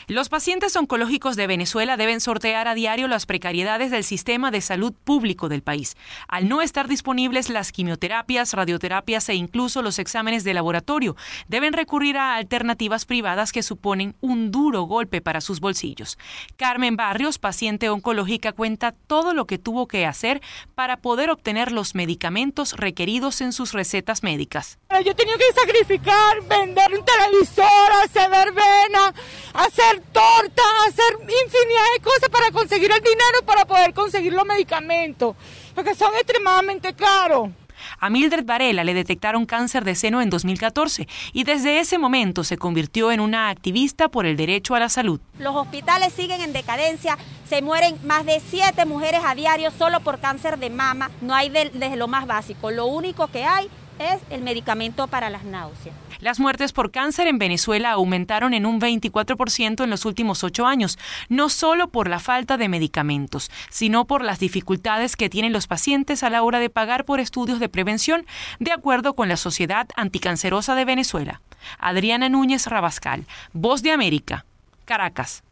Los pacientes oncológicos de Venezuela deben sortear a diario las precariedades del sistema de salud público del país. Al no estar disponibles las quimioterapias, radioterapias e incluso los exámenes de laboratorio, deben recurrir a alternativas privadas que suponen un duro golpe para sus bolsillos. Carmen Barrios, paciente oncológica, cuenta todo lo que tuvo que hacer para poder obtener los medicamentos requeridos en sus recetas médicas. Yo tenía que sacrificar, vender un televisor, hacer verbena, hacer tortas, hacer infinidad de cosas para conseguir el dinero, para poder conseguir los medicamentos, porque son extremadamente caros. A Mildred Varela le detectaron cáncer de seno en 2014 y desde ese momento se convirtió en una activista por el derecho a la salud. Los hospitales siguen en decadencia, se mueren más de 7 mujeres a diario solo por cáncer de mama. No hay desde lo más básico, lo único que hay es el medicamento para las náuseas. Las muertes por cáncer en Venezuela aumentaron en un 24% en los últimos 8 años, no solo por la falta de medicamentos, sino por las dificultades que tienen los pacientes a la hora de pagar por estudios de prevención, de acuerdo con la Sociedad Anticancerosa de Venezuela. Adriana Núñez Rabascal, Voz de América, Caracas.